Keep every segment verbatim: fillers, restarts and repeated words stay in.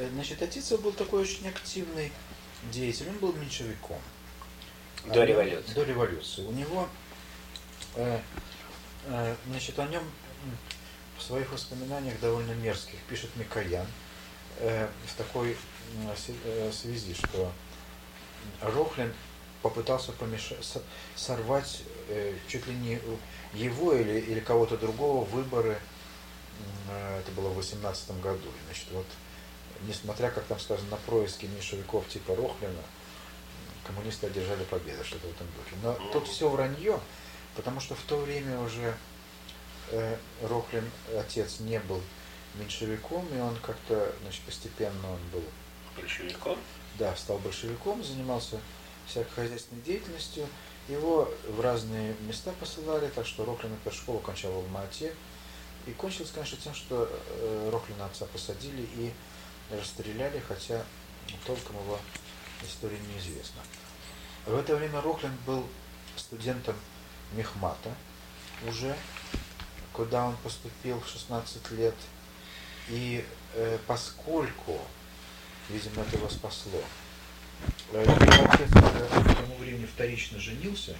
значит, отец его был такой очень активный деятель, он был меньшевиком. До революции. До революции. У него, э, э, значит, о нем в своих воспоминаниях довольно мерзких пишет Микоян э, в такой э, связи, что Рохлин попытался помешать, сорвать э, чуть ли не его или, или кого-то другого выборы, э, это было в восемнадцатом году. Значит, вот, несмотря, как там сказано, на происки меньшевиков типа Рохлина, коммунисты одержали победу, что-то в этом духе. Но тут все вранье, потому что в то время уже э, Рохлин, отец, не был меньшевиком, и он как-то, значит, постепенно он был большевиком. Да, стал большевиком, занимался всякой хозяйственной деятельностью. Его в разные места посылали, так что Рохлин, например, школу кончал в Алма-Ате. И кончилось, конечно, тем, что э, Рохлина отца посадили и расстреляли, хотя толком его история неизвестна. В это время Рохлин был студентом мехмата уже, куда он поступил в шестнадцать лет. И э, поскольку, видимо, это его спасло, его отец к тому времени вторично женился,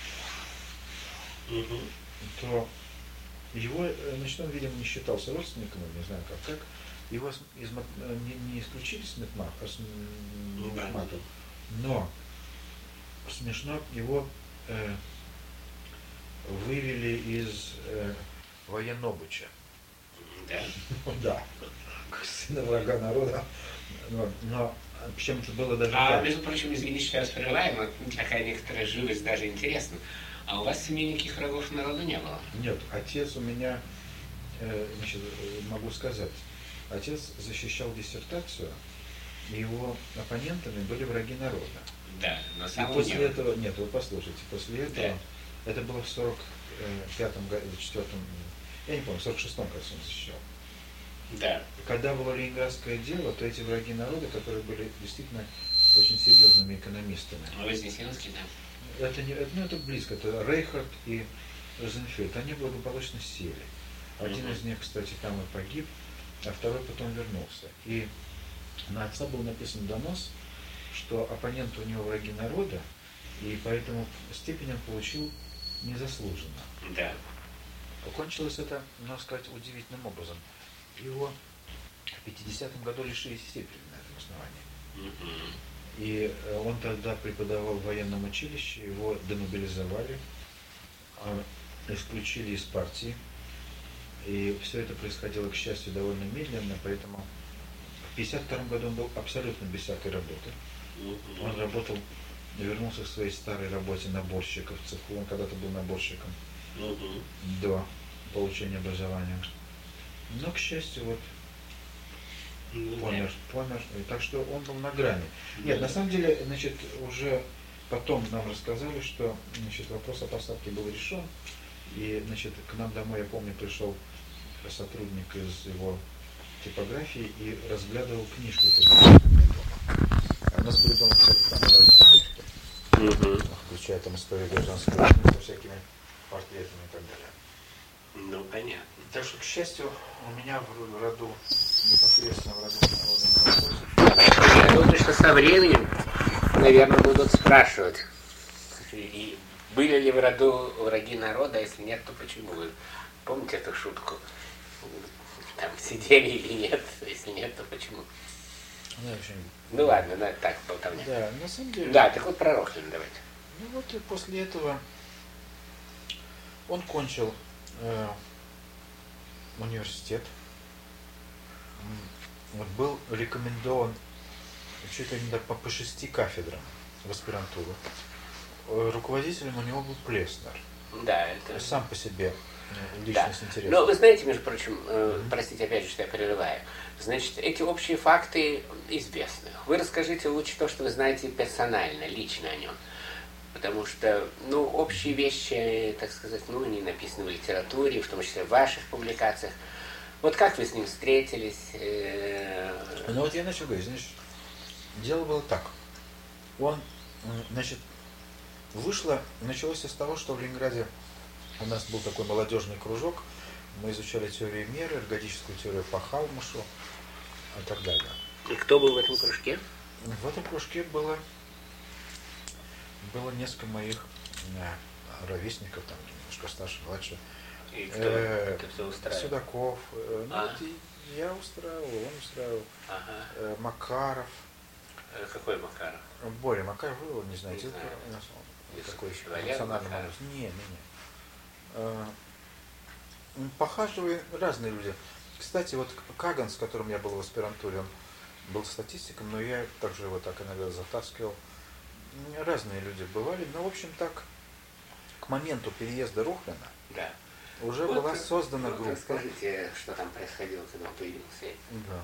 угу. то его, значит, он, видимо, не считался родственником, не знаю как, как. Его из, не, не исключили с мехмата, с мехмата, но смешно, его э, вывели из э, военобыча. Да? Да. Сына врага народа. Но, но причем это было даже... А, так. Между прочим, извините, что я вас прерываю, но такая некоторая живость, даже интересно. А у вас в семье никаких врагов народа не было? Нет, отец у меня, э, значит, могу сказать, отец защищал диссертацию, и его оппонентами были враги народа. Да, но сам и после не этого, нет, вы послушайте, после этого, да. Это было в сорок пятом году, четвёртом, я не помню, в сорок шестом, кажется, он защищал. Да. Когда было ленинградское дело, то эти враги народа, которые были действительно очень серьезными экономистами. А Вознесенский, да? Это, не, это, ну, это близко, это Рейхард и Розенфельд, они благополучно сели. Один uh-huh. из них, кстати, там и погиб, а второй потом вернулся. И на отца был написан донос, что оппоненты у него враги народа, и поэтому степень он получил незаслуженно. Да. Окончилось это, можно сказать, удивительным образом. Его в пятидесятом году лишили степени на этом основании. Mm-hmm. И он тогда преподавал в военном училище, его демобилизовали, исключили из партии. И все это происходило, к счастью, довольно медленно, поэтому в пятьдесят втором году он был абсолютно без всякой работы. Mm-hmm. Он работал, вернулся к своей старой работе наборщика в цеху, он когда-то был наборщиком mm-hmm. до получения образования. Но, к счастью, вот mm-hmm. помер, помер. И так что он был на грани. Mm-hmm. Нет, на самом деле, значит, уже потом нам рассказали, что, значит, вопрос о посадке был решен. И, значит, к нам домой, я помню, пришел сотрудник из его типографии и разглядывал книжку. А у нас были дома, кстати, там разные книжки, mm-hmm. включая там историю гражданской войны со всякими портретами и так далее. Ну, понятно. Так что, к счастью, у меня в роду, непосредственно в роду народа. Я думаю, что со временем, наверное, будут спрашивать, и были ли в роду враги народа, если нет, то почему? Вы помните эту шутку? Там сидели или нет, если нет, то почему? Ну, общем, ну ладно, да, так, болтовня. Да, на самом деле. Да, так вот про Рохлина давайте. Ну вот и после этого он кончил э, университет. Вот был рекомендован чуть ли не по, по шести кафедрам в аспирантуру. Руководителем у него был Плеснер. Да, это... Сам по себе личность да. интересная. Но вы знаете, между прочим, э, mm-hmm. простите опять же, что я прерываю, значит, эти общие факты известны. Вы расскажите лучше то, что вы знаете персонально, лично о нем. Потому что, ну, общие вещи, так сказать, ну, они написаны в литературе, в том числе в ваших публикациях. Вот как вы с ним встретились? Э... Ну вот я начал говорить, значит, дело было так. Он, значит, вышло, началось с того, что в Ленинграде у нас был такой молодежный кружок, мы изучали теорию меры, эргодическую теорию по Халмушу и так далее. И кто был в этом кружке? В этом кружке было, было несколько моих э, ровесников, там немножко старше, младше. И кто, Э, это все устраивал? Судаков, э, ну, А. вот и я устраивал, он устраивал, Ага. э, Макаров. Э, Какой Макаров? Боря Макаров, вы его не знаете, Не это знаю. у нас он такой Высокий Валера национальный Макаров. молодец. Не, не, не. Э, м, Похаживали разные люди. Кстати, вот Каган, с которым я был в аспирантуре, он был статистиком, но я также его так иногда затаскивал. М, Разные люди бывали, но, в общем, так, к моменту переезда Рохлина Да. уже Вот, была создана вот группа. Расскажите, что там происходило, когда он появился. Да.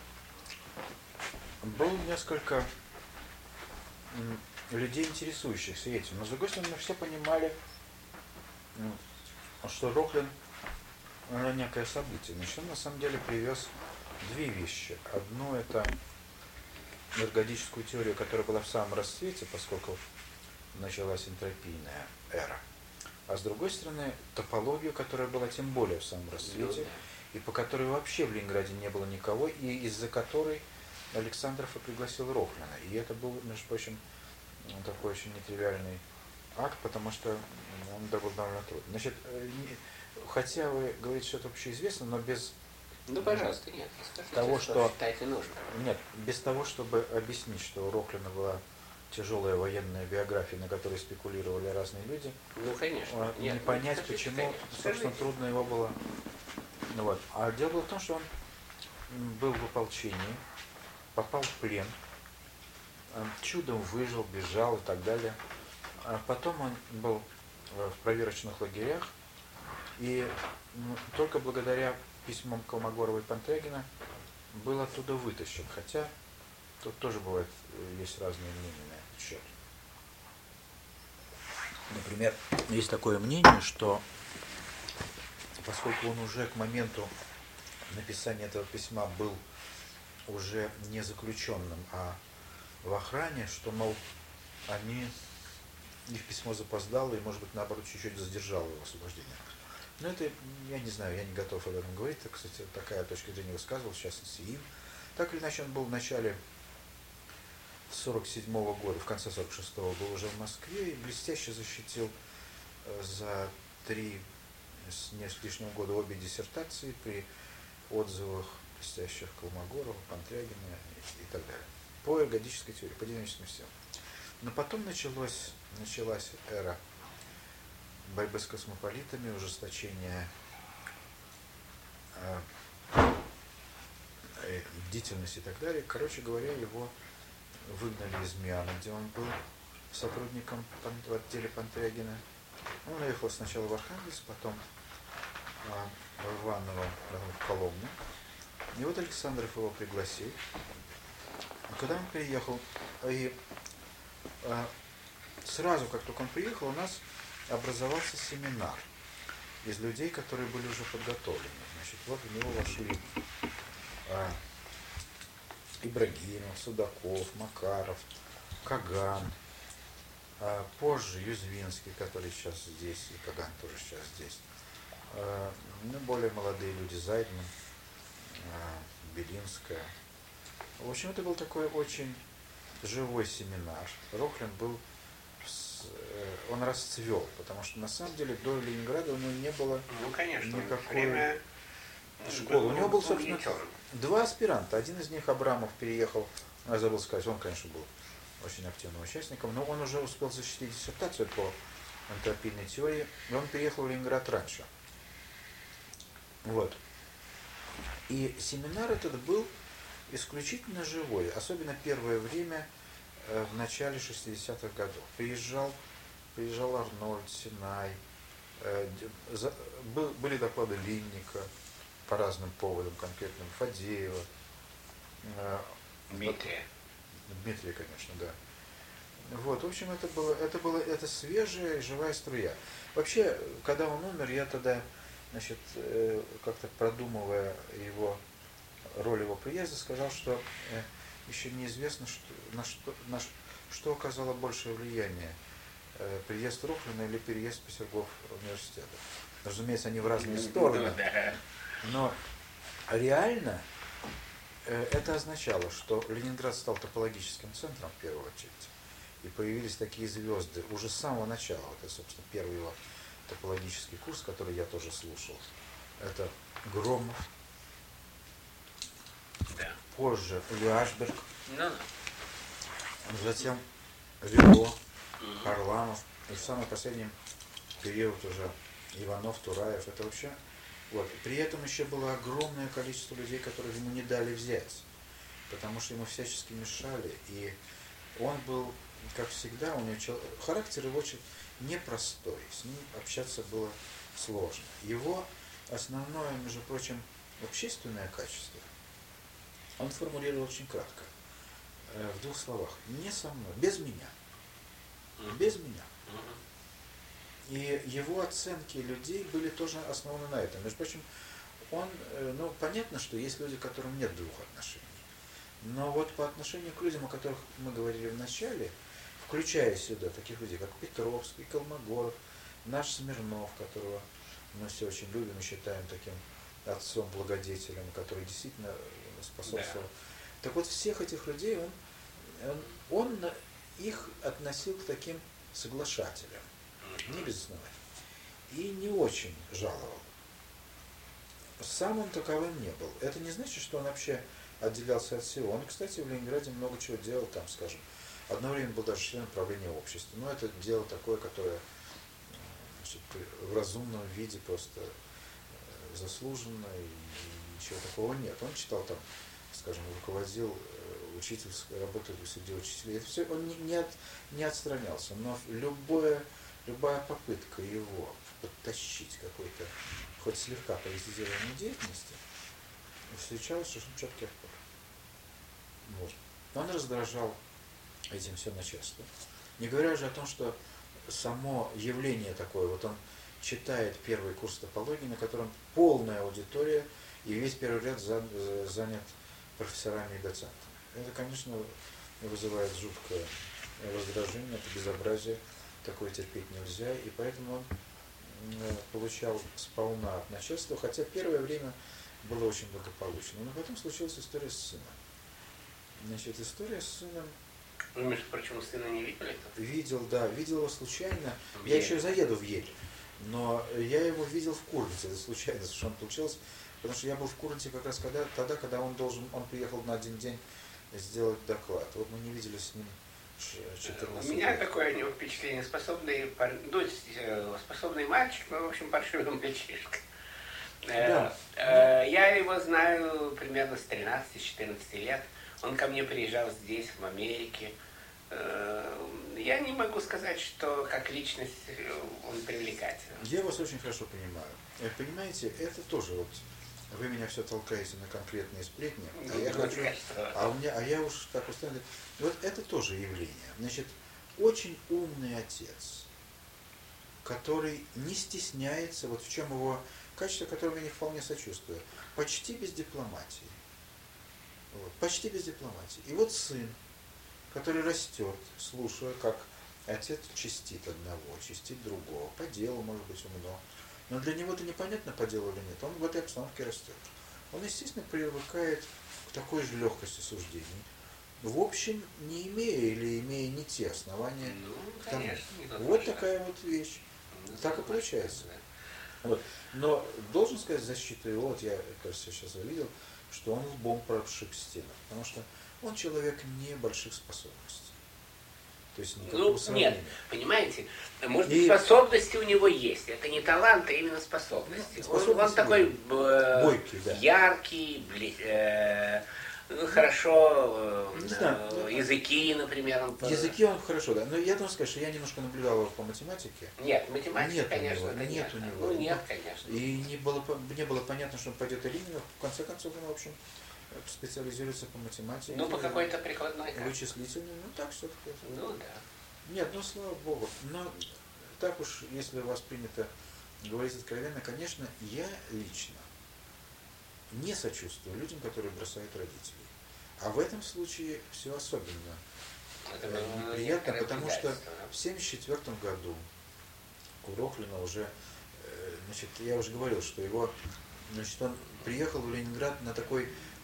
Было несколько м, людей, интересующихся этим. Но, с другой стороны, мы все понимали, м, что Рохлин — это некое событие. Значит, он на самом деле привез две вещи. Одно — это эргодическую теорию, которая была в самом расцвете, поскольку началась энтропийная эра. А с другой стороны, топологию, которая была тем более в самом расцвете, и по которой вообще в Ленинграде не было никого, и из-за которой Александров и пригласил Рохлина. И это был, между прочим, такой очень нетривиальный акт, потому что он был довольно трудный. Значит, хотя вы говорите, что это общеизвестно, но без Ну, пожалуйста, нет, скажите, того, что, что считаете нужным. Нет, без того, чтобы объяснить, что у Рохлина была тяжелая военная биография, на которой спекулировали разные люди, Ну, конечно. не Нет, понять, скажите, почему, конечно, собственно, скажите. трудно его было. Ну, вот. А дело было в том, что он был в ополчении, попал в плен, чудом выжил, бежал и так далее. А потом он был в проверочных лагерях, и только благодаря письмам Колмогорова и Пантрягина был оттуда вытащен. Хотя тут тоже бывает, есть разные мнения на этот счет. Например, есть такое мнение, что поскольку он уже к моменту написания этого письма был уже не заключенным, а в охране, что, мол, они, их письмо запоздало и, может быть, наоборот, чуть-чуть задержало его освобождение. Но это, я не знаю, я не готов об этом говорить. Так, кстати, такая точка зрения высказывал, в частности, им. Так или иначе, он был в начале сорок седьмого года, в конце сорок шестого был уже в Москве и блестяще защитил за три с не с лишним года обе диссертации при отзывах блестящих Колмогорова, Пантрягина и, и так далее. По эргодической теории, по динамическим системам. Но потом началось, началась эра борьбы с космополитами, ужесточения э, э, бдительности и так далее. Короче говоря, его выгнали из Миана, где он был сотрудником в отделе Пантрягина. Он уехал сначала в Архангельск, потом э, в Иваново, потом в Коломну. И вот Александров его пригласил. Когда он приехал, и э, сразу, как только он приехал, у нас образовался семинар из людей, которые были уже подготовлены. Значит, вот в него вошли э, Ибрагимов, Судаков, Макаров, Каган, э, позже Юзвинский, который сейчас здесь, и Каган тоже сейчас здесь. Э, ну, более молодые люди, Зайдман, э, Белинская. В общем, это был такой очень живой семинар. Рохлин был, он расцвел, потому что на самом деле до Ленинграда у него не было ну, конечно, никакой время школы. У него был, собственно, два аспиранта. Один из них, Абрамов, переехал, я забыл сказать, он, конечно, был очень активным участником, но он уже успел защитить диссертацию по энтропийной теории, и он переехал в Ленинград раньше. Вот. И семинар этот был исключительно живой, особенно первое время, э, в начале шестидесятых годов. Приезжал, приезжал Арнольд, Синай, э, за, был, были доклады Линника по разным поводам, конкретным, Фадеева. Э, Дмитрия. Дмитрия, конечно, да. Вот, в общем, это было, это было, это свежая, живая струя. Вообще, когда он умер, я тогда, значит, э, как-то продумывая его роль его приезда, сказал, что э, еще неизвестно, что, на, что, на что оказало большее влияние, э, приезд Рохлина или переезд Петергоф университета. Разумеется, они в разные стороны, но реально Это означало, что Ленинград стал топологическим центром в первую очередь. И появились такие звезды уже с самого начала. Вот это, собственно, первый его топологический курс, который я тоже слушал. Это Громов, Да. позже Люашберг, Ну, затем Рило, мгм. Харламов, и в самый последний период уже Иванов, Тураев. Это вообще... Вот. При этом еще было огромное количество людей, которые ему не дали взять, потому что ему всячески мешали. И он был, как всегда, у него чел... характер его очень непростой, с ним общаться было сложно. Его основное, между прочим, общественное качество он формулировал очень кратко, в двух словах. Не со мной, без меня. Без меня. И его оценки людей были тоже основаны на этом. Между прочим, он, ну, понятно, что есть люди, которым нет двух отношений. Но вот по отношению к людям, о которых мы говорили в начале, включая сюда таких людей, как Петровский, Колмогоров, наш Смирнов, которого мы все очень любим и считаем таким отцом-благодетелем, который действительно способствовал. Да. Так вот, всех этих людей он, он, он их относил к таким соглашателям, не безосновательно, и не очень жаловал. Сам он таковым не был. Это не значит, что он вообще отделялся от всего. Он, кстати, в Ленинграде много чего делал, там, скажем, одно время был даже членом правления общества. Но это дело такое, которое, значит, в разумном виде просто заслуженно, и ничего такого нет. Он читал там, скажем, руководил учительской работой среди учителей. Это все, он не, не, от, не отстранялся, но любое, любая попытка его подтащить какой-то, хоть слегка политизированной деятельности, встречалась очень четкий отпор. Вот. Он раздражал этим все начальство. Не говоря уже о том, что само явление такое, вот он читает первый курс топологии, на котором полная аудитория, и весь первый ряд занят профессорами и доцентами. Это, конечно, вызывает жуткое раздражение, это безобразие, такое терпеть нельзя, и поэтому он получал сполна от начальства, хотя первое время было очень благополучно. Но потом случилась история с сыном. Значит, история с сыном... Вы, между прочим, сына не видели? Видел, да, видел его случайно. В я Ель. еще заеду в Ель, но я его видел в Курнце, это случайно совершенно получилось, потому что я был в Курнце как раз когда, тогда, когда он должен, он приехал на один день сделать доклад. Вот мы не виделись с ним четырнадцать лет. У меня такое у него впечатление, способный, ну, способный мальчик, но, в общем, паршивый мальчишка. Да. Я его знаю примерно с тринадцати-четырнадцати лет. Он ко мне приезжал здесь, в Америке. Я не могу сказать, что как личность он привлекательный. Я вас очень хорошо понимаю. Понимаете, это тоже вот... Вы меня все толкаете на конкретные сплетни, а ну, я хочу, а у меня, а я уж так устал. Вот это тоже явление. Значит, очень умный отец, который не стесняется, вот в чем его качество, которому я не вполне сочувствую, почти без дипломатии. Вот, почти без дипломатии. И вот сын, который растет, слушая, как отец чистит одного, чистит другого, по делу, может быть, умно. Но для него это непонятно, по делу или нет. Он в этой обстановке растет. Он, естественно, привыкает к такой же легкости суждений. В общем, не имея или имея не те основания. Ну, к тому. конечно, не вот такая вот вещь. Ну, так и получается. Да. Вот. Но должен сказать защиту его, вот я, кажется, сейчас увидел, что он лбом прошиб стену. Потому что он человек небольших способностей. То есть ну, нет, понимаете, может быть, и... способности у него есть. Это не талант, а именно способности. Ну, он, он такой э, бойкий, да. яркий, бли, э, ну, хорошо, не э, знаю, языки, например. Он... Языки он хорошо, да. Но я должен сказать, что я немножко наблюдал его по математике. Нет, математика, нет конечно, у него, нет нет. у него. Ну, нет, конечно. И не было, не было понятно, что он пойдет или нет. В конце концов, он, в общем, специализируется по математике. Ну, по какой-то прикладной. Вычислительной, ну так все-таки. Ну, да. Нет, ну, слава богу. Но так уж, если у вас принято говорить откровенно, конечно, я лично не сочувствую людям, которые бросают родителей. А в этом случае все особенно это неприятно, потому что в семьдесят четвёртом году у Рохлина уже, значит, я уже говорил, что его, значит, он приехал в Ленинград на такой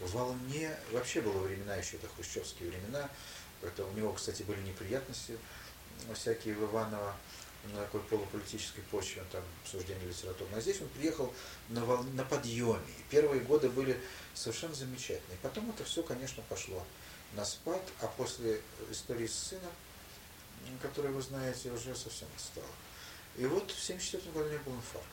В Волне вообще было времена еще, это хрущевские времена. Это у него, кстати, были неприятности всякие в Иваново на такой полуполитической почве, там обсуждение литературы. А здесь он приехал на, вол... на подъеме. И первые годы были совершенно замечательные. Потом это все, конечно, пошло на спад, а после истории с сыном, которую вы знаете, уже совсем отстало. И вот в семьдесят четвёртом году у меня был инфаркт.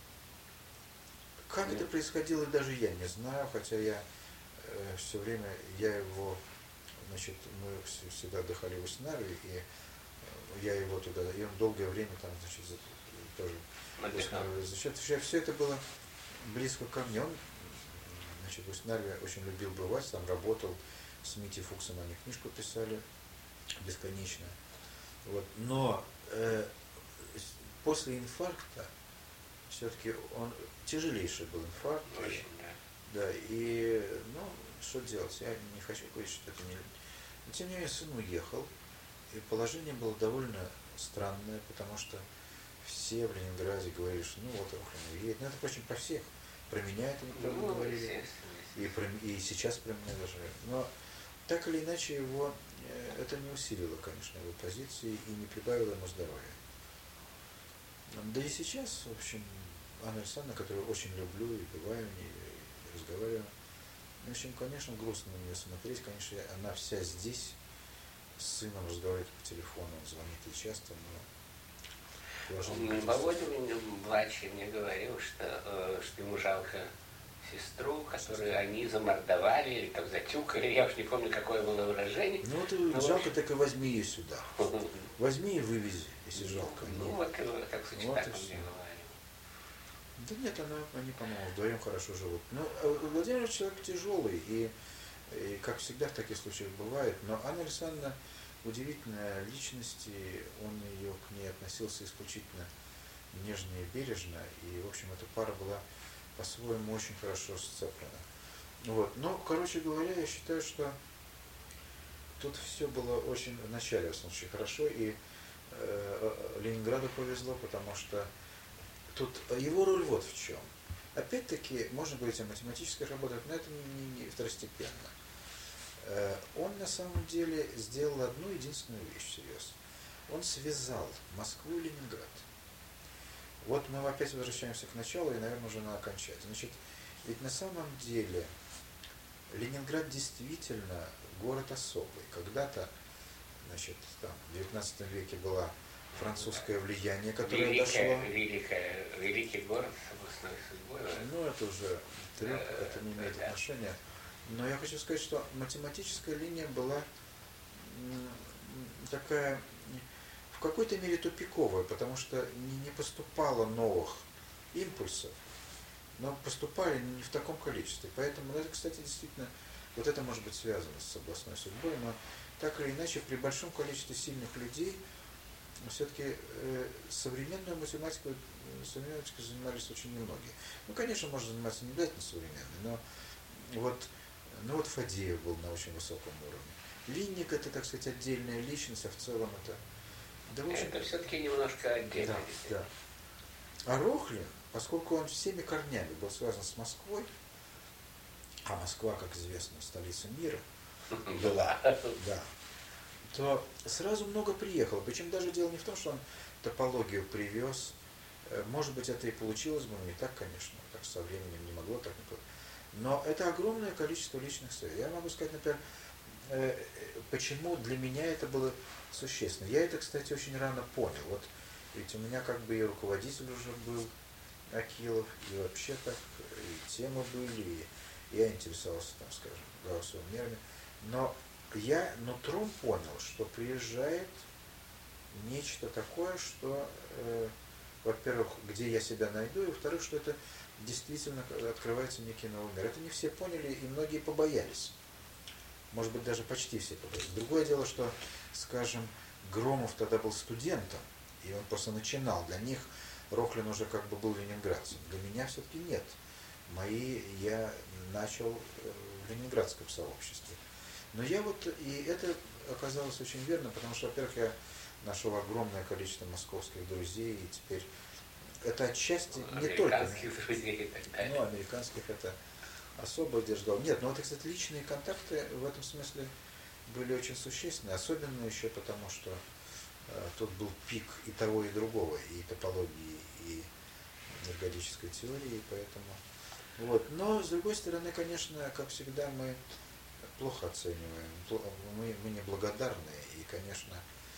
Как это происходило, даже я не знаю, хотя я э, все время, я его, значит, мы всегда отдыхали в Усть-Нарве, и э, я его туда, и он долгое время там, значит, тоже, значит, все, все это было близко ко мне. Он, значит, в Усть-Нарве очень любил бывать, там работал, с Митей Фуксом они книжку писали, бесконечно. Вот. Но э, после инфаркта все-таки он тяжелейший был инфаркт. Очень, да. Да, и, ну, что делать, я не хочу говорить, что это не... Но, тем не менее, сын уехал, и положение было довольно странное, потому что все в Ленинграде говорили, что ну вот Рохлин уедет. Ну, это, впрочем, про всех. Про меня это неправда ну, говорили, и, про, и сейчас про меня даже. Но так или иначе его, это не усилило, конечно, его позиции и не прибавило ему здоровья. Да и сейчас, в общем, Анна Александровна, которую очень люблю, и бываю, и разговариваю, в общем, конечно, грустно на нее смотреть, конечно, она вся здесь, с сыном разговаривает по телефону, он звонит ей часто, но... Володя младший мне говорил, что, что ему жалко сестру, которую они замордовали или там затюкали, я уж не помню, какое было выражение. Ну вот ну, жалко, общем... так и возьми ее сюда. Возьми и вывези, если жалко. Ну нет. вот, так сказать, вот так он мне говорил. Да нет, она, они, по-моему, вдвоем хорошо живут. Но Владимир человек тяжелый, и, и как всегда в таких случаях бывает, но Анна Александровна удивительная личность, и он ее к ней относился исключительно нежно и бережно, и, в общем, эта пара была по-своему очень хорошо сцеплена. Вот. Но, короче говоря, я считаю, что тут все было очень в начале, в случае, хорошо, и э, Ленинграду повезло, потому что тут его роль вот в чем. Опять-таки, можно говорить о математических работах, но это не, не второстепенно. Э, он на самом деле сделал одну единственную вещь, серьезно. Он связал Москву и Ленинград. Вот мы опять возвращаемся к началу, и, наверное, уже надо окончать. Значит, ведь на самом деле Ленинград действительно город особый. Когда-то, значит, там, в девятнадцатом веке было французское влияние, которое Великая, дошло... Великая, великий город с областной судьбой. Ну, это уже трюк, это не имеет да. отношения. Но я хочу сказать, что математическая линия была такая... в какой-то мере тупиковая, потому что не поступало новых импульсов, но поступали не в таком количестве. Поэтому, ну, это, кстати, действительно, вот это может быть связано с областной судьбой, но так или иначе, при большом количестве сильных людей, все-таки э, современную математику, современной математикой занимались очень немногие. Ну, конечно, можно заниматься не обязательно современной, но вот, ну, вот Фадеев был на очень высоком уровне. Линник – это, так сказать, отдельная личность, а в целом это... Да, в общем, это все-таки немножко отдельно. Да, да. А Рохлин, поскольку он всеми корнями был связан с Москвой, а Москва, как известно, столица мира была, да, то сразу много приехало. Причем даже дело не в том, что он топологию привез. Может быть, это и получилось бы, но не так, конечно, так со временем не могло так. Но это огромное количество личных связей. Я могу сказать, например, почему для меня это было существенно. Я это, кстати, очень рано понял. Вот ведь у меня как бы и руководитель уже был Акилов, и вообще так, и темы были, и я интересовался, там, скажем, Гауссовыми мерами. Но я нутром понял, что приезжает нечто такое, что, э, во-первых, где я себя найду, и, во-вторых, что это действительно открывается некий новый мир. Это не все поняли, и многие побоялись. Может быть, даже почти все побоялись. Другое дело, что, скажем, Громов тогда был студентом, и он просто начинал. Для них Рохлин уже как бы был ленинградцем. Для меня все-таки нет. Мои я начал в ленинградском сообществе. Но я вот, и это оказалось очень верно, потому что, во-первых, я нашел огромное количество московских друзей, и теперь это отчасти не только... Американских друзей и так далее. Ну, американских это особо держал. Нет, ну это, кстати, личные контакты в этом смысле были очень существенны, особенно еще потому, что э, тут был пик и того, и другого, и топологии, и энергетической теории, поэтому вот. Но с другой стороны, конечно, как всегда, мы плохо оцениваем, мы, мы неблагодарны, и, конечно,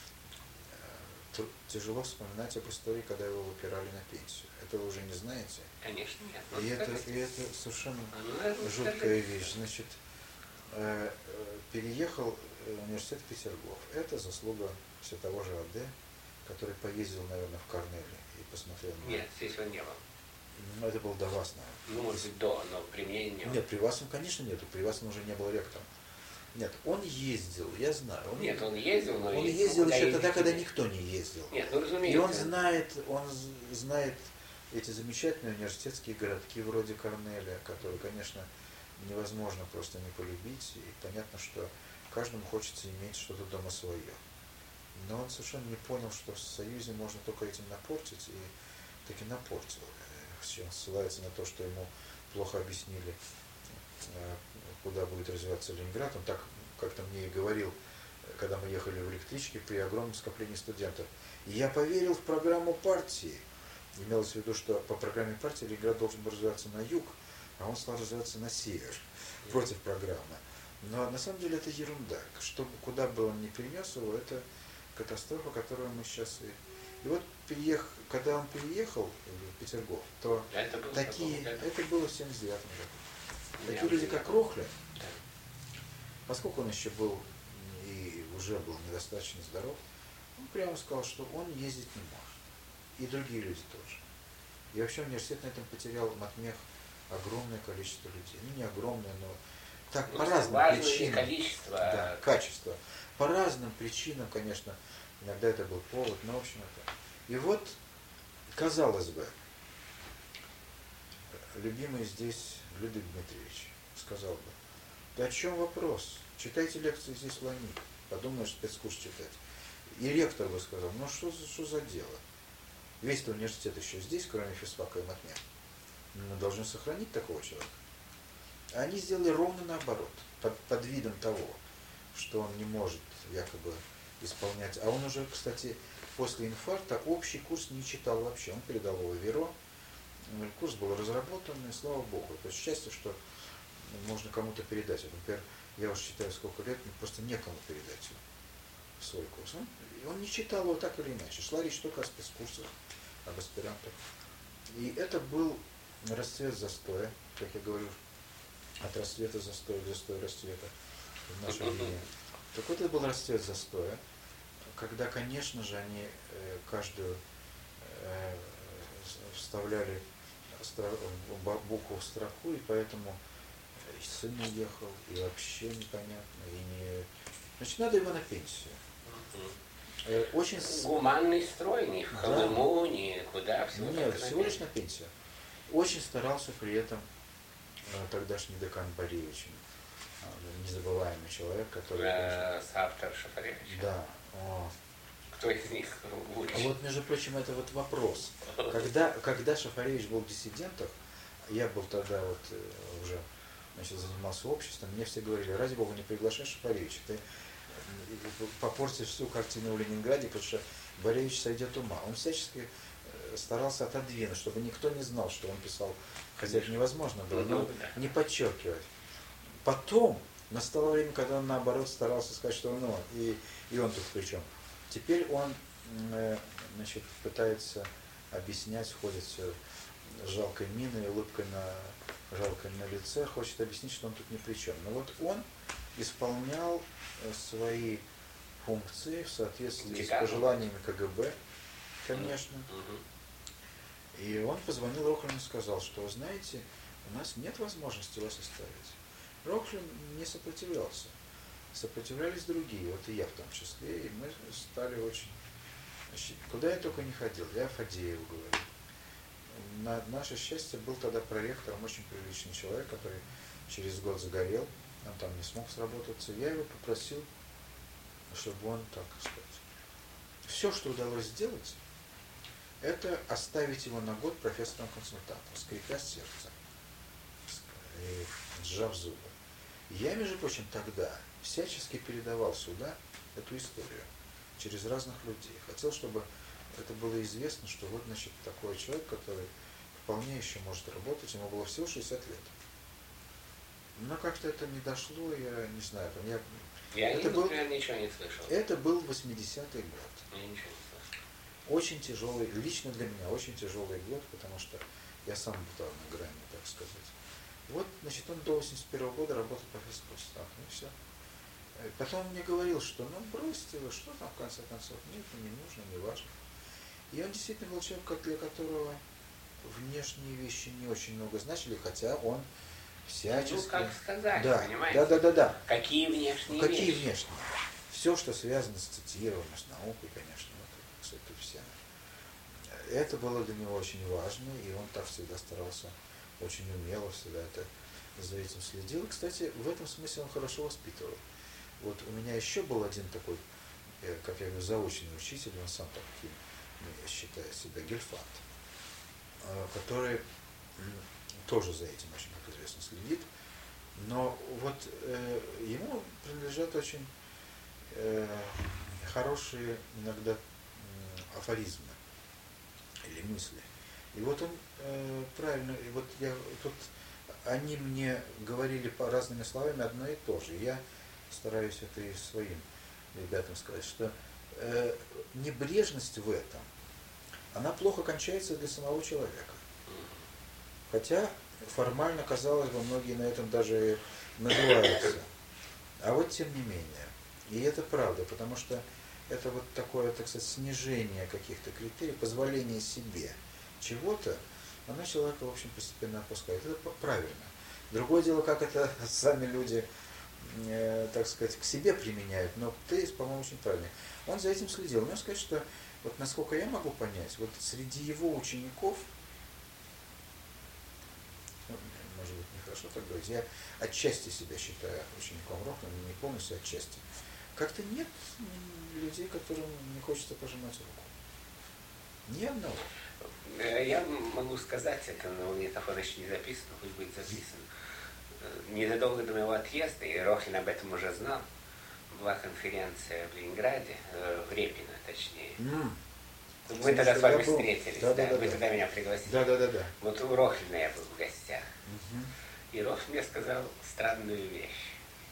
тяжело вспоминать об истории, когда его выпирали на пенсию. Это вы уже не знаете? Конечно, нет. И это, и это совершенно жуткая вещь. Значит, э, э, переехал в университет Петергоф. Это заслуга все того же А Д, который поездил, наверное, в Корнеле и посмотрел на... Нет, здесь он не был. Ну, это был до вас, наверное. Ну, может быть, до, но при мне не было. Нет, при вас он, конечно, нету. При вас он уже не был ректором. Нет, он ездил, я знаю. Он, Нет, он ездил, но... Он ездил еще тогда, когда никто не ездил. Нет, ну, разумеется. И он знает, он знает эти замечательные университетские городки вроде Корнеля, которые, конечно, невозможно просто не полюбить. И понятно, что каждому хочется иметь что-то дома свое. Но он совершенно не понял, что в Союзе можно только этим напортить, и таки напортил. Он ссылается на то, что ему плохо объяснили, куда будет развиваться Ленинград. Он так как-то мне и говорил, когда мы ехали в электричке при огромном скоплении студентов. И я поверил в программу партии. Имелось в виду, что по программе партии Ленинград должен был развиваться на юг, а он стал развиваться на север, против программы. Но на самом деле это ерунда. Что, куда бы он ни перенес его, это катастрофа, которую мы сейчас... И, и вот, переех... когда он переехал в Петергоф, то это было такие... Это... это было в семьдесят девятом году. Такие люди, как Рохля, да. Поскольку он еще был и уже был недостаточно здоров, он прямо сказал, что он ездить не может. И другие люди тоже. И вообще университет на этом потерял матмех огромное количество людей. Ну, не огромное, но так ну, по разным причинам. Количество. Да, качество. По разным причинам, конечно, иногда это был повод, но в общем это. И вот, казалось бы, любимый здесь Людвиг Дмитриевич сказал бы, да о чем вопрос? Читайте лекции здесь в Лани, подумаешь, спецкурс читать. И ректор бы сказал, ну что, что за дело? Весь университет еще здесь, кроме физфака и матмеха. Мы должны сохранить такого человека. А они сделали ровно наоборот, под, под видом того, что он не может якобы исполнять. А он уже, кстати, после инфаркта общий курс не читал вообще. Он передал его Веро. Курс был разработан, и слава богу. То есть счастье, что можно кому-то передать. Например, я уже считаю, сколько лет, мне просто некому передать его, свой курс. Он, он не читал его так или иначе. Шла речь только о спецкурсах, об аспирантах. И это был расцвет застоя, как я говорю, от расцвета застоя к застою расцвета в наше время. Так вот, это был расцвет застоя, когда, конечно же, они э, каждую э, вставляли букву в строку, и поэтому и сын уехал, и вообще непонятно, и не... Значит, надо его на пенсию. Э, очень... Гуманный строй, ни в Колыму, да. Ни куда, всего Нет, всего лишь на пенсию. Очень старался при этом э, тогдашний декан Боревич, э, незабываемый человек, который... Э, Саптор Шафаревич. Да. О. Кто из них лучше? А вот, между прочим, это вот вопрос. Когда, когда Шафаревич был в диссидентах, я был тогда вот э, уже, значит, занимался обществом, мне все говорили, ради бога, не приглашай Шафаревича, ты попортишь всю картину в Ленинграде, потому что Боревич сойдет ума. Он всячески старался отодвинуть, чтобы никто не знал, что он писал, хотя это невозможно было, но не подчеркивать. Потом настало время, когда он наоборот старался сказать, что он, и, и он тут при чем. Теперь он, значит, пытается объяснять, ходит все с жалкой миной, улыбкой на, жалкой на лице, хочет объяснить, что он тут ни при чем. Но вот он исполнял свои функции в соответствии с пожеланиями ка гэ бэ, конечно. И он позвонил Рохлину и сказал, что, знаете, у нас нет возможности вас оставить. Рохлин не сопротивлялся. Сопротивлялись другие, вот и я в том числе, и мы стали очень... Куда я только не ходил, я Фадееву говорю. На наше счастье был тогда проректором очень приличный человек, который через год загорел, он там не смог сработаться. Я его попросил, чтобы он, так сказать, все, что удалось сделать, это оставить его на год профессором-консультантом, скрипя сердце. и сжав зубы. Я, между прочим, тогда всячески передавал сюда эту историю через разных людей. Хотел, чтобы это было известно, что вот, значит, такой человек, который вполне еще может работать, ему было всего шестьдесят лет. Но как-то это не дошло, я не знаю. Там я я, это был, например, ничего не слышал. Это был восьмидесятый год. Я ничего не слышал. Очень тяжелый, лично для меня очень тяжелый год, потому что я сам был на грани, так сказать. Вот, значит, он до восемьдесят первого года работал профессором по устав, ну и все. Потом он мне говорил, что ну бросьте вы, что там в конце концов, мне это не нужно, не важно. И он действительно был человек, для которого внешние вещи не очень много значили, хотя он всячески... Ну, как сказать, да, понимаете? Да, да, да, да. Какие внешние ну, какие вещи? внешние? Все, что связано с цитированием, с наукой, конечно, вот, это все. Это было для него очень важно, и он так всегда старался, очень умело всегда это, за этим следил. И, кстати, в этом смысле он хорошо воспитывал. Вот у меня еще был один такой, как я говорю, заочный учитель, он сам таким считает себя, Гельфанд, который тоже за этим очень, как известно, следит. Но вот э, ему принадлежат очень э, хорошие иногда э, афоризмы или мысли. И вот он э, правильно, и вот я тут они мне говорили по разными словами одно и то же. Я стараюсь это и своим ребятам сказать, что э, небрежность в этом, она плохо кончается для самого человека. Хотя формально, казалось бы, многие на этом даже наживаются. А вот тем не менее. И это правда, потому что это вот такое, так сказать, снижение каких-то критерий, позволение себе чего-то, оно человека, в общем, постепенно опускает. Это правильно. Другое дело, как это сами люди, э, так сказать, к себе применяют, но тезис, по-моему, очень правильный. Он за этим следил. Мне сказать, что вот насколько я могу понять, вот среди его учеников, ну, может быть, нехорошо так говорить, я отчасти себя считаю учеником Рохлина, не полностью, отчасти. Как-то нет людей, которым не хочется пожимать руку. Ни одного. Я могу сказать это, но у меня такой еще не записан, хоть будет записан. Незадолго до моего отъезда, и Рохлин об этом уже знал, была конференция в Ленинграде, в Репино, точнее. Mm. Мы Значит, тогда с вами встретились, да, да, да, вы да. тогда меня пригласили. Да, да, да, да. Вот у Рохлина я был в гостях. Угу. И Рохлин мне сказал странную вещь.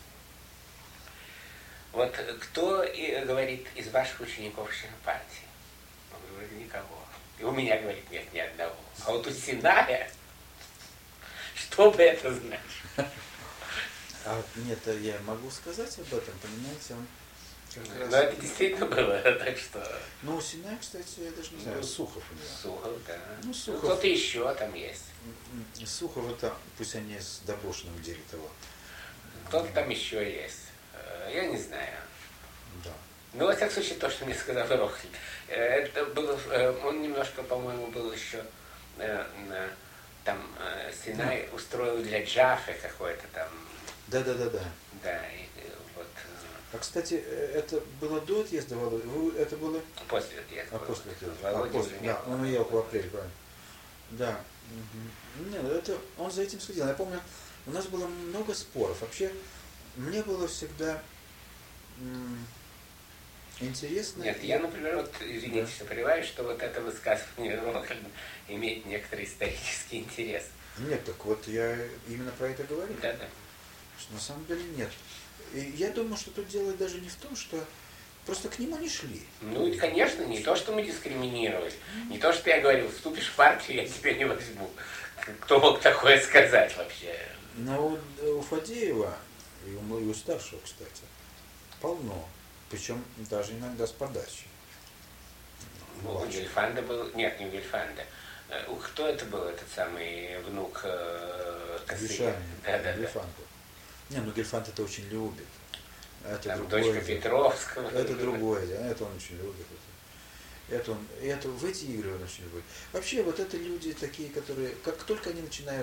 Вот кто и, говорит из ваших учеников член партии? Он говорит, никого. И у меня, говорит, нет ни одного. А вот у Синая, что бы это значило? А нет, я могу сказать об этом, понимаете, он как раз... Ну, это действительно было, так что... Ну, у Синая, кстати, я даже не знаю, ну, Сухов у него. Сухов, да. Ну, Сухов... Кто-то еще там есть. Сухов это, пусть они с Доброшиным делят его. Кто-то там еще есть. Я не знаю. Да. Ну, во всяком случае, то, что мне сказал Рохлин. Это было, он немножко, по-моему, был еще там Синай да. устроил для Джафы какой-то там. Да, да, да, да. Да, и вот. А, кстати, это было до отъезда Володи? Это было? После отъезда. А после отъезда. Володя а, после, да, он уехал в апреле, правильно. Да. Угу. Нет, это, он за этим следил. Я помню, у нас было много споров. Вообще, мне было всегда м- интересно. Нет, я, например, вот, извините, да. что прерываю, что вот это высказывание Рохлина имеет некоторый исторический интерес. Нет, так вот я именно про это говорю. Да, да. Что на самом деле нет. И я думаю, что тут дело даже не в том, что просто к нему не шли. Ну, и, конечно, не то, что мы дискриминировали. Не то, что я говорил, вступишь в партию, я тебя не возьму. Кто мог такое сказать вообще? Но у, у Фадеева, и у, и у старшего, кстати, полно. Причем даже иногда с подачи. Ну, у Гельфанда был... Нет, не у Гельфанда. Кто это был, этот самый внук э, Косыгина? Да, да, Гельфанд. Не, ну Гельфанд это очень любит. Это там другое, дочка Петровского. Это другое, да, это он очень любит. Это, это, он, это в эти игры он очень любит. Вообще, вот это люди такие, которые, как только они начинают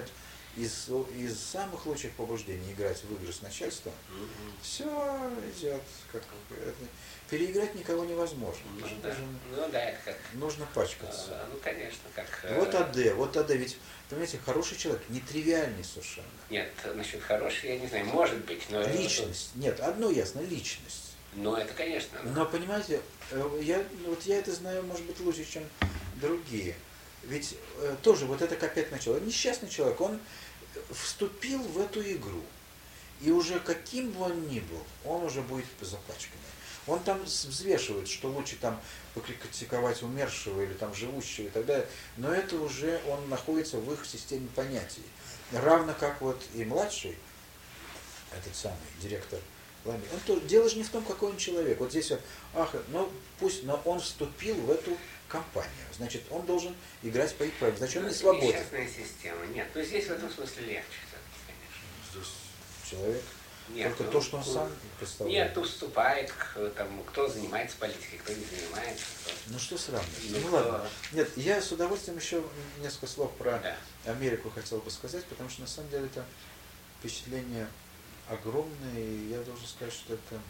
из, из самых лучших побуждений играть в игры с начальством, Мгм. все идет как это, переиграть никого невозможно. Ну Потому что да, даже ну да, это как, нужно пачкаться. э, ну конечно, как... Вот э, АД, вот АД, ведь, понимаете, хороший человек, нетривиальный совершенно. Нет, насчет хорошей, я не знаю, может быть, но... Личность, нет, одно ясно, личность. Ну, это, конечно. Но понимаете, э, я, вот я это знаю, может быть, лучше, чем другие. Ведь э, тоже вот это опять начало. Несчастный человек, он вступил в эту игру. И уже каким бы он ни был, он уже будет запачканный. Он там взвешивает, что лучше там покритиковать умершего или там живущего и так далее. Но это уже он находится в их системе понятий. Равно как вот и младший, этот самый директор Лами, он тоже, дело же не в том, какой он человек. Вот здесь, ах, ну пусть, но он вступил в эту компанию. Значит, он должен играть по их правилам. Значит, он Ну, не это свободен. несчастная система. Нет, ну здесь в этом смысле легче все-таки, конечно. Здесь человек, Нет, только ну, то, что он ну, сам представляет. Нет, уступает, к, там, кто занимается политикой, кто не занимается. Кто... Ну что сравнивать? Ну, Ну, кто... ладно. Нет, я с удовольствием еще несколько слов про Да. Америку хотел бы сказать, потому что на самом деле это впечатление огромное, и я должен сказать, что это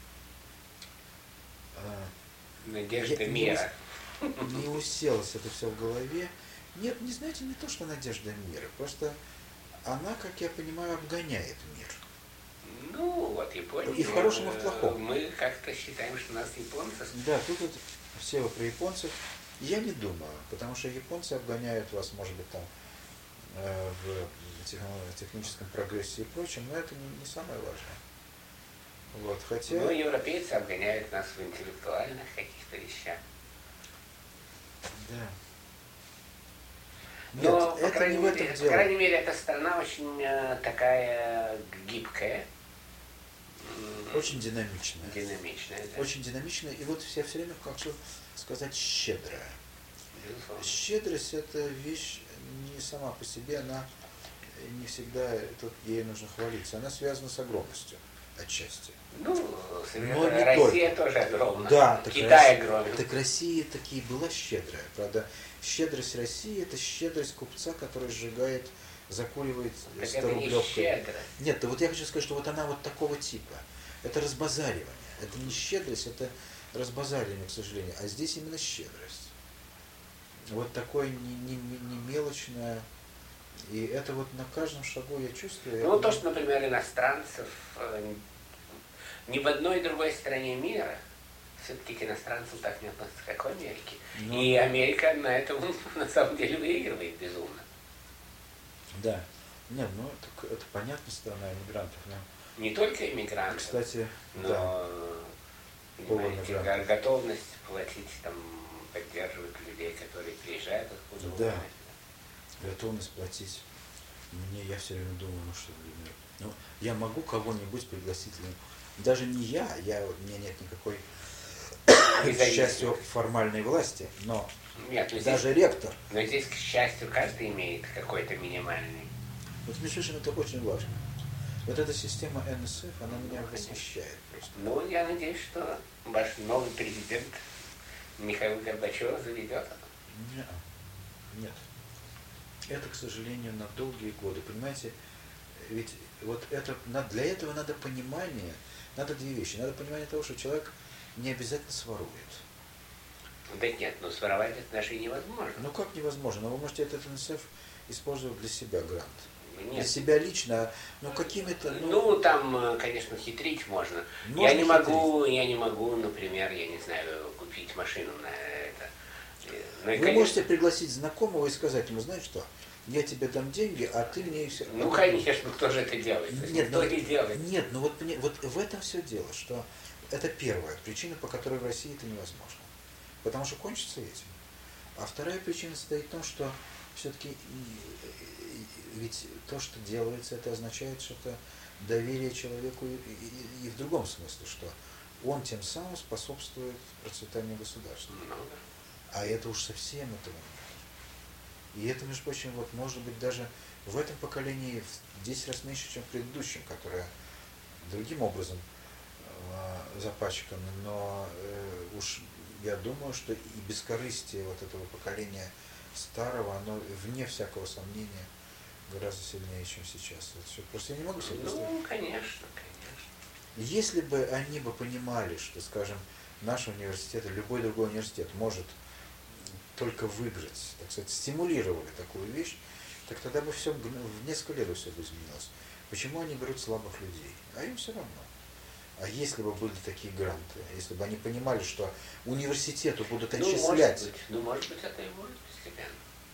э, Надежда я- мира. не, не уселось это все в голове. Нет, не знаете, не то, что надежда мира, просто она, как я понимаю, обгоняет мир. Ну, вот Япония. И в хорошем, и в э, плохом. Мы как-то считаем, что нас японцы... Да, тут вот все вы про японцев. Я не думаю, потому что японцы обгоняют вас, может быть, там э, в тех- техническом прогрессе и прочем, но это не, не самое важное. Вот, хотя... Ну, европейцы обгоняют нас в интеллектуальных каких-то вещах. Да. Нет, Но, по это крайней, не в этом мере, по дело. крайней мере, эта страна очень э, такая гибкая, м, Очень динамичная. динамичная, да, Очень динамичная, и вот я все время хочу сказать щедрая. безусловно. Щедрость – это вещь не сама по себе, она не всегда тут ей нужно хвалиться. Она связана с огромностью отчасти. Ну, Но не Россия только. тоже огромна, Да, так Китай Россия- огромен. Так Россия таки была щедрая. Правда, щедрость России – это щедрость купца, который сжигает, закуривает Так сто это не рублевкой. щедрость. Нет, да вот я хочу сказать, что вот она вот такого типа. Это разбазаривание. Это не щедрость, это разбазаривание, к сожалению. А здесь именно щедрость. Вот такое не, не, не мелочное. И это вот на каждом шагу я чувствую. Ну, это- то, что, например, иностранцев э, ни в одной другой стране мира все-таки к иностранцам так не относятся, как в Америке. Ну, И Америка на этом на самом деле выигрывает безумно. Да. Нет, ну это, это понятно, страна иммигрантов. Но, Не только иммигранты, кстати, но да. понимаете, Полуиммигранты. го- готовность платить, там, поддерживать людей, которые приезжают откуда Да. угодно. Готовность платить. Мне, я все время думаю, ну что, блин, ну, я могу кого-нибудь пригласить, ну, даже не я, я, у меня нет никакой, к Независимости. счастью, формальной власти, но Нет, ну здесь, даже ректор, но здесь, к счастью, каждый имеет какой-то минимальный. вот между прочим, это очень важно. Вот эта система эн эс эф, она меня Ну, конечно. восхищает просто. Ну, я надеюсь, что ваш новый президент Михаил Горбачев заведет это. Не, нет. Это, к сожалению, на долгие годы. Понимаете, ведь вот это, на- для этого надо понимание, надо две вещи. Надо понимание того, что человек не обязательно сворует. Да нет, ну своровать это даже и невозможно. Ну как невозможно? Но вы можете этот эн эс эф использовать для себя грант. Для Нет. себя лично, а, ну какими-то... Ну, там, э, конечно, хитрить можно. Можно я не могу, я не могу, например, я не знаю, купить машину на это. Э, Ну, и, Вы конечно, можете пригласить знакомого и сказать ему, знаешь что, я тебе дам деньги, а ты мне их все... ну, конечно, кто же это делает? То есть Нет, никто ну, не делает. нет, ну вот, мне- вот в этом все дело, что это первая причина, по которой в России это невозможно. Потому что кончится этим. А вторая причина состоит в том, что все-таки ведь то, что делается, это означает, что это доверие человеку и, и- и в другом смысле, что он тем самым способствует процветанию государства. Ну, А это уж совсем этого нет. И это, между прочим, вот может быть даже в этом поколении в десять раз меньше, чем в предыдущем, которое другим образом э, запачкано, но э, уж я думаю, что и бескорыстие вот этого поколения старого, оно вне всякого сомнения гораздо сильнее, чем сейчас. Это все просто я не могу себе представить. Ну, конечно, конечно. Если бы они бы понимали, что, скажем, наш университет или любой другой университет может только выиграть, так сказать, стимулировали такую вещь, так тогда бы все в несколько лет все бы изменилось. Почему они берут слабых людей? А им все равно. А если бы были такие гранты, если бы они понимали, что университету будут отчислять... Ну, может быть, ну, может быть, это и будет постепенно.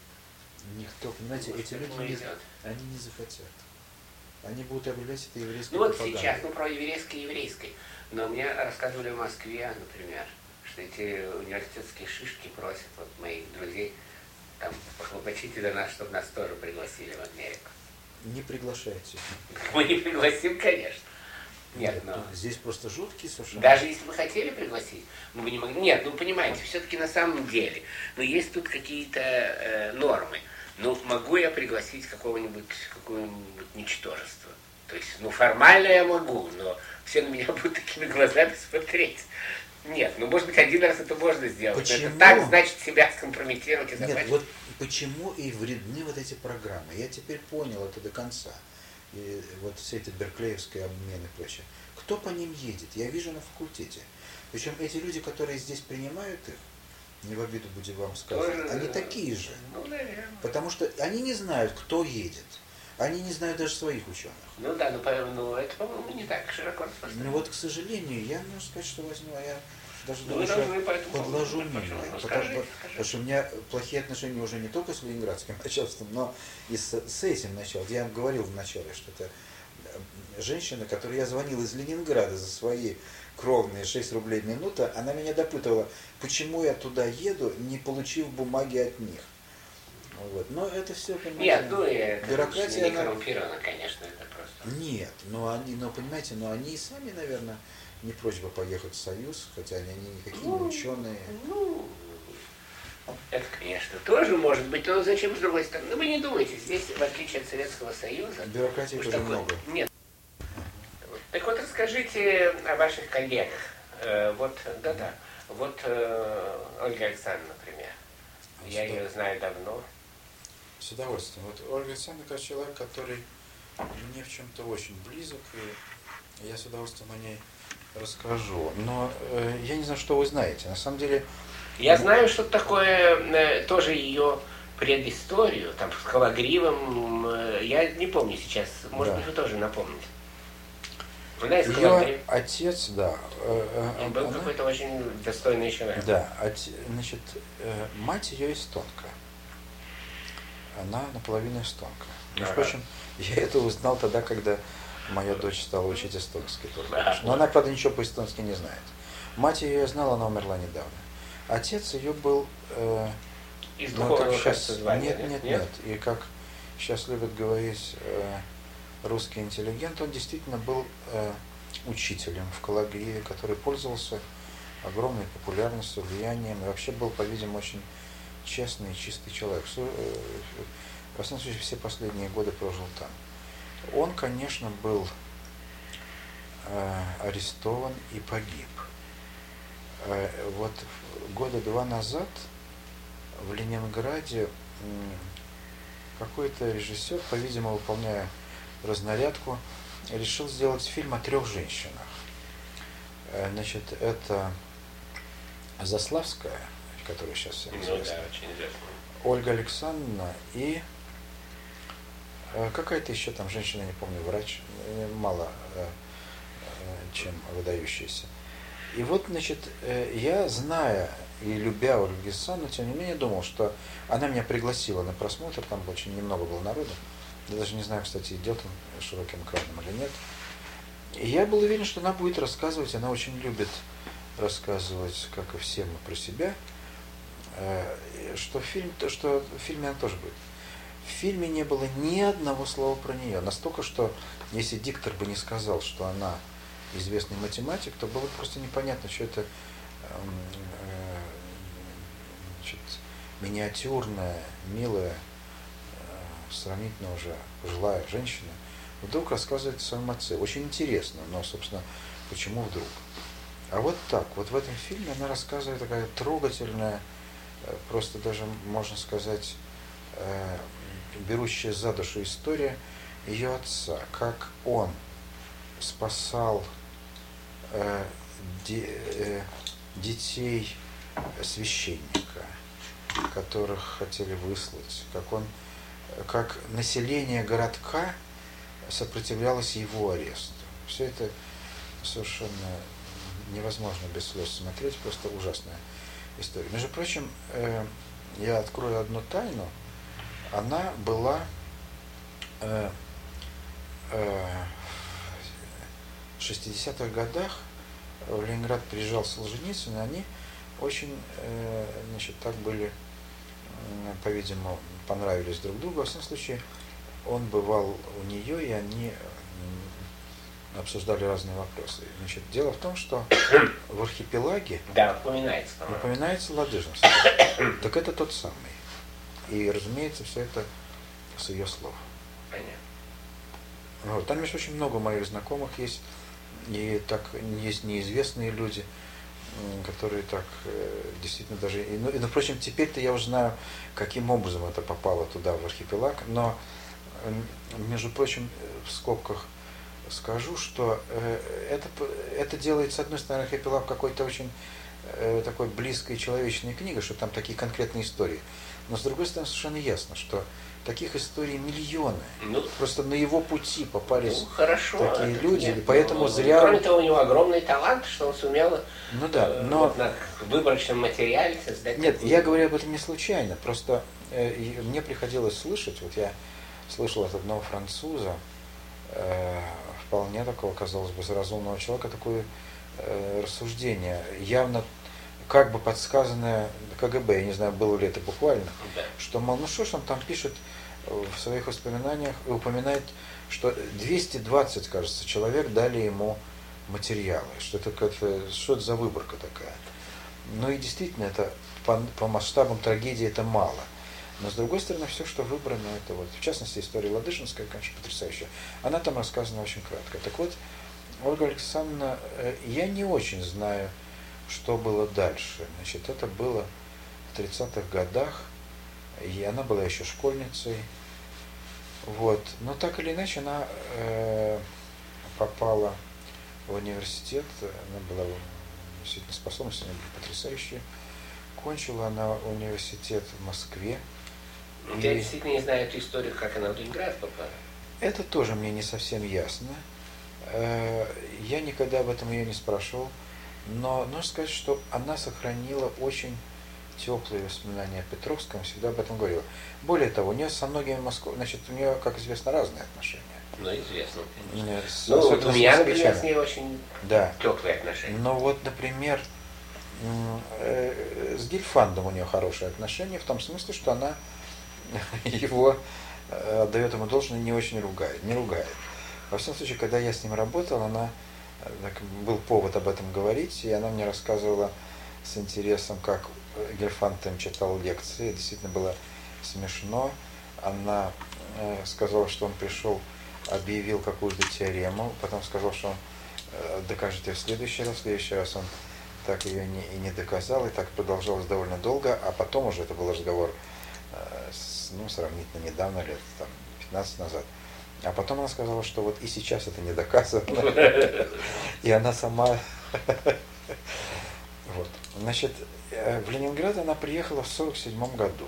Никто, понимаете, Может, эти люди не, они не захотят. Они будут объявлять это еврейской Ну вот пропагандой. сейчас, ну про еврейской еврейской. Но мне рассказывали в Москве, например, что эти университетские шишки просят вот моих друзей, там, похлопочите за нас, чтобы нас тоже пригласили в Америку. Не приглашайте. Мы не пригласим, конечно. Нет, но... Здесь просто жуткие совершенно. Даже если бы хотели пригласить, мы бы не могли. Нет, ну понимаете, все-таки на самом деле, ну есть тут какие-то э, нормы. Ну, могу я пригласить какого-нибудь, какое-нибудь ничтожество? То есть, ну, формально я могу, но все на меня будут такими глазами смотреть. Нет, ну, может быть, один раз это можно сделать. Почему? Это так, значит, себя скомпрометировать и забрать. Нет, вот почему и вредны вот эти программы. Я теперь понял это до конца. И вот все эти берклеевские обмены и прочее. Кто по ним едет? Я вижу на факультете. Причем эти люди, которые здесь принимают их, не в обиду будет вам сказать, Тоже, они такие же. Ну, наверное. Потому что они не знают, кто едет. Они не знают даже своих ученых. Ну да, ну, по- ну это, по-моему, не так широко распространено. Ну вот, к сожалению, я могу сказать, что возьму, а я даже Ну, вы думаю, должны что поэтому подложу подумать, мимо. почему. Ну, Потому, скажите, что- скажите. потому что у меня плохие отношения уже не только с ленинградским начальством, но и с, с этим началом. Я вам говорил вначале, что это женщина, которой я звонил из Ленинграда за свои кровные шесть рублей в минуту, она меня допытывала, почему я туда еду, не получив бумаги от них. Вот. Но это все, понимаете, Нет, ну и это бюрократия, не она- коррумпировано, конечно, это просто. Нет, но они, но понимаете, но они и сами, наверное, не прочь бы поехать в Союз, хотя они никакие не Ну, ученые. Ну, это, конечно, тоже может быть, но зачем с другой стороны? Ну, вы не думайте, здесь, в отличие от Советского Союза... Бюрократии уж тоже такой- много. Нет. Так вот, расскажите о ваших коллегах. Э, Вот, да-да, вот э, Ольга Александровна, например. Я ее знаю давно. С удовольствием. Вот Ольга Александровна как человек, который мне в чем-то очень близок, и я с удовольствием о ней расскажу. Но э, я не знаю, что вы знаете. На самом деле... Я знаю, что такое, э, тоже ее предысторию, там, с Калагривом, э, я не помню сейчас, может Да. быть, вы тоже напомните. Она из Ее Калагрива. отец, да. э, э, И был она- какой-то очень достойный человек. Да, оте- значит, э, мать ее эстонка. Она наполовину эстонка. Между Ага. прочим, я это узнал тогда, когда моя дочь стала учить эстонский только. Ага. Но она, правда, ничего по-эстонски не знает. Мать ее я знал, она умерла недавно. Отец ее был... э, Из ну, духовного, как кажется, щас- звания, нет, нет, нет, И как сейчас любят говорить э, русский интеллигент, он действительно был э, учителем в Калагриве, который пользовался огромной популярностью, влиянием, и вообще был, по-видимому, очень честный и чистый человек. Су- э, Во всяком случае, все последние годы прожил там. Он, конечно, был э, арестован и погиб. Э, вот года два назад в Ленинграде м, какой-то режиссер, по-видимому, выполняя разнарядку, решил сделать фильм о трех женщинах. Э, Значит, это Заславская, которая сейчас всем Ну известна, да, очень известно. Ольга Александровна и э, какая-то еще там женщина, не помню, врач, э, мало э, э, чем выдающаяся. И вот, значит, э, я, зная и любя Ольгу Александровну, тем не менее, думал, что она меня пригласила на просмотр, там очень немного было народу. Я даже не знаю, кстати, идет он широким экраном или нет. И я был уверен, что она будет рассказывать, она очень любит рассказывать, как и все мы, про себя, э, что, фильм, что в фильме она тоже будет. В фильме не было ни одного слова про нее. Настолько, что если диктор бы не сказал, что она известный математик, то было просто непонятно, что это эм, э, значит, миниатюрная, милая, э, сравнительно уже пожилая женщина вдруг рассказывает о своем отце. Очень интересно, но, собственно, почему вдруг? А вот так, вот в этом фильме она рассказывает такая трогательная, э, просто даже, можно сказать, э, берущая за душу история ее отца, как он спасал э, де, э, детей священника, которых хотели выслать, как он, как население городка сопротивлялось его аресту. Все это совершенно невозможно без слез смотреть, просто ужасная история. Между прочим, э, я открою одну тайну. Она была э, э, в шестидесятых годах в Ленинград приезжал Солженицын, и они очень, э, значит, так были, э, по-видимому, понравились друг другу. Во всяком случае, он бывал у нее, и они обсуждали разные вопросы. Значит, дело в том, что в архипелаге да, упоминается, упоминается Ладыжинский. Так это тот самый. И, разумеется, все это с ее слов. Понятно. Вот. Там, между очень много моих знакомых есть, и так есть неизвестные люди, которые так действительно даже... И, ну, и, ну, впрочем, теперь-то я уже знаю, каким образом это попало туда, в архипелаг, но, между прочим, в скобках скажу, что э, это, это делает, с одной стороны, архипелаг какой-то очень э, такой близкой человечной книгой, что там такие конкретные истории. Но, с другой стороны, совершенно ясно, что таких историй миллионы. Ну, просто на его пути попались ну, хорошо, такие люди, нет, и поэтому ну, зря... Кроме того, у него огромный талант, что он сумел ну, да, э, но... вот на выборочном материале создать... Нет, такую... я говорю об этом не случайно, просто э, мне приходилось слышать, вот я слышал от одного француза, э, вполне такого, казалось бы, разумного человека, такое э, рассуждение, явно как бы подсказанное КГБ, я не знаю, было ли это буквально, да. Что, мол, ну что ж он там пишет в своих воспоминаниях и упоминает, что двести двадцать, кажется, человек дали ему материалы, что это, как-то, что это за выборка такая. Ну и действительно, это по, по масштабам трагедии это мало. Но, с другой стороны, все, что выбрано, это вот, в частности, история Ладыжинская, конечно, потрясающая. Она там рассказана очень кратко. Так вот, Ольга Александровна, я не очень знаю, что было дальше. Значит, это было в тридцатых годах, и она была еще школьницей. Вот. Но так или иначе, она э, попала в университет, она была действительно способностями потрясающие. Кончила она университет в Москве. Я и... действительно не знаю эту историю, как она в Ленинград попала. Это тоже мне не совсем ясно. Я никогда об этом ее не спрашивал. Но нужно сказать, что она сохранила очень теплые воспоминания о Петровском, всегда об этом говорила. Более того, у нее со многими Москвой, значит, у нее, как известно, разные отношения. Ну, известно. С, ну, вот у меня, например, с ней очень да. теплые отношения. Но вот, например, с Гельфандом у нее хорошие отношения, в том смысле, что она его отдает ему должное, не очень ругает, не ругает. Во всяком случае, когда я с ним работал, она, так, был повод об этом говорить, и она мне рассказывала с интересом, как Гельфанд им читал лекции, действительно было смешно. Она э, сказала, что он пришел, объявил какую-то теорему, потом сказал, что он э, докажет ее в следующий раз, в следующий раз он так ее не, и не доказал, и так продолжалось довольно долго, а потом уже это был разговор э, с, ну, сравнительно недавно, лет там, пятнадцать назад. А потом она сказала, что вот и сейчас это не доказано. И она сама... Вот. Значит, в Ленинград она приехала в сорок седьмом году.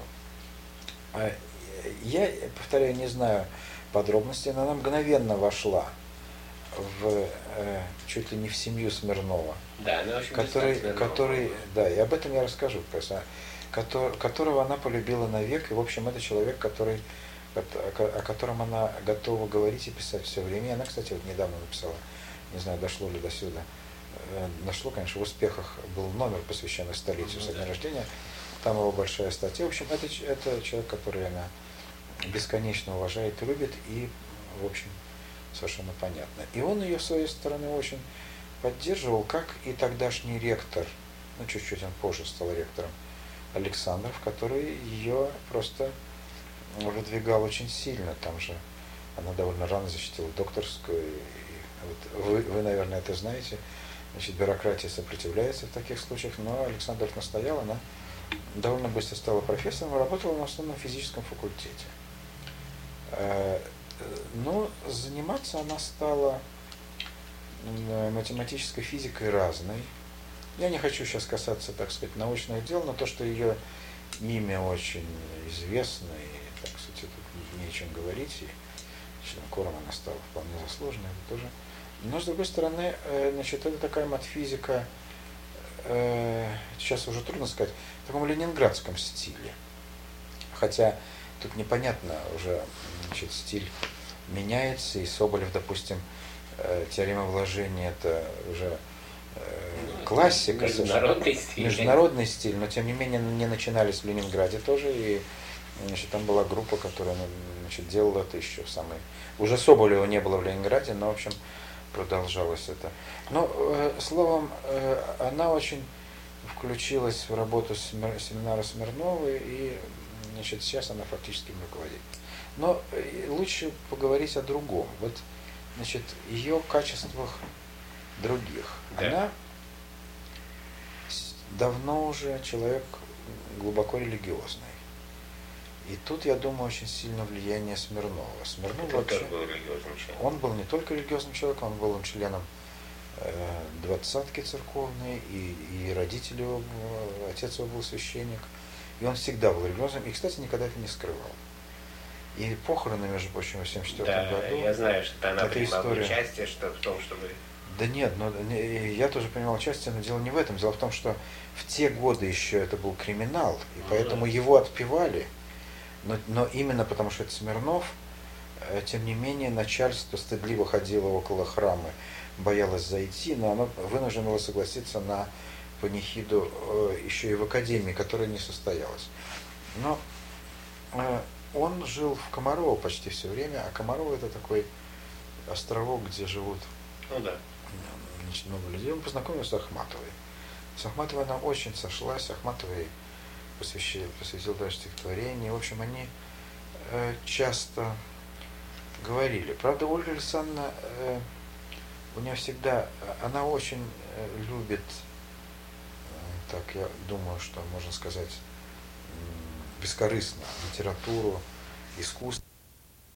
Я, повторяю, не знаю подробностей, но она мгновенно вошла в, чуть ли не в семью Смирнова. Да, она очень который, который, да, и об этом я расскажу, которого она полюбила навек. И, в общем, это человек, который, о котором она готова говорить и писать все время. И она, кстати, вот недавно написала, не знаю, дошло ли до сюда, нашло, конечно, в «Успехах» был номер, посвященный столетию со дня рождения, там его большая статья. В общем, это, это человек, который она бесконечно уважает и любит, и, в общем, совершенно понятно. И он ее, с своей стороны, очень поддерживал, как и тогдашний ректор, ну, чуть-чуть он позже стал ректором, Александров, который ее просто выдвигал очень сильно. Там же она довольно рано защитила докторскую. И вот вы, вы, наверное, это знаете. Значит, бюрократия сопротивляется в таких случаях, но Александров настоял, она довольно быстро стала профессором и работала на основном физическом факультете. Но заниматься она стала математической физикой разной. Я не хочу сейчас касаться, так сказать, научных дел, но то, что ее имя очень известно, и, так сказать, тут не о чем говорить, и членом кором она стала вполне заслуженно, это тоже. Но, с другой стороны, значит, это такая матфизика, сейчас уже трудно сказать, в таком ленинградском стиле. Хотя тут непонятно уже, значит, стиль меняется, и Соболев, допустим, теорема вложения это уже классика, международный стиль. Международный стиль, но тем не менее не начинались в Ленинграде тоже, и значит, там была группа, которая, значит, делала это еще в самой... Уже Соболева не было в Ленинграде, но, в общем, продолжалось это. Но, э, словом, э, она очень включилась в работу семинара Смирновой, и, значит, сейчас она фактически им руководит. Но лучше поговорить о другом. Вот, значит, ее качествах других. Да. Она давно уже человек глубоко религиозный. И тут, я думаю, очень сильно влияние Смирнова. Смирнов вообще, был религиозным человеком. Он был не только религиозным человеком, он был членом э, двадцатки церковной, и, и родители его, отец его был священник. И он всегда был религиозным, и, кстати, никогда это не скрывал. И похороны, между прочим, в семьдесят четвёртом да, году. Я знаю, что она это принимала история. участие что, в том, чтобы... Да нет, но я тоже принимал участие, но дело не в этом. Дело в том, что в те годы еще это был криминал, и поэтому mm-hmm. его отпевали. Но, но именно потому, что это Смирнов, тем не менее, начальство стыдливо ходило около храма, боялось зайти, но оно вынуждено было согласиться на панихиду еще и в академии, которая не состоялась. Но он жил в Комарово почти все время, а Комарово это такой островок, где живут ну, да. значит, много людей. Он познакомился с Ахматовой. С Ахматовой она очень сошлась, Ахматовой посвятил, посвятил даже стихотворение. В общем, они э, часто говорили. Правда, Ольга Александровна, э, у нее всегда, она очень э, любит, э, так я думаю, что можно сказать, э, бескорыстно литературу, искусство.